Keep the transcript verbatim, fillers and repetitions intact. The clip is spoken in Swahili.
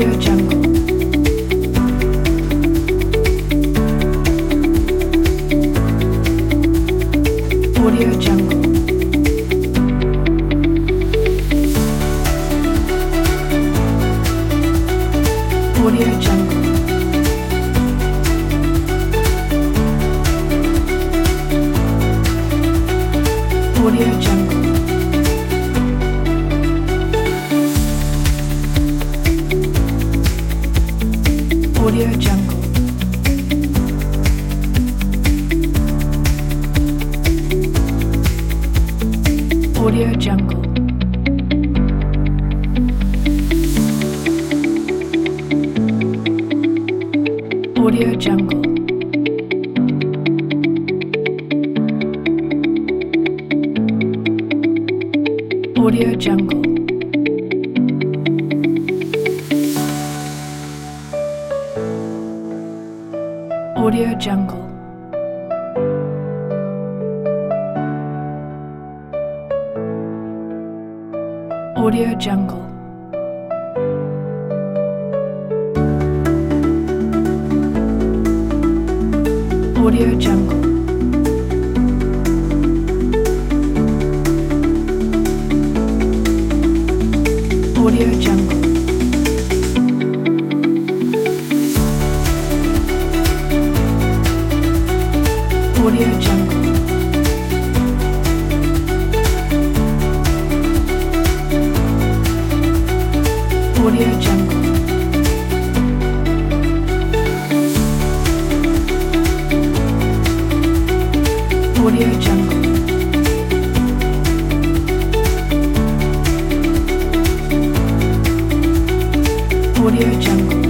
Audio Jungle. Audio Jungle. Audio Jungle. Audio Jungle. Audio Jungle. Audio Jungle. Audio Jungle. Audio Jungle. Audio Jungle. Audio Jungle. Audio Jungle. Audio Jungle. Audio Jungle. Audio Jungle. Audio Jungle. Audio Jungle.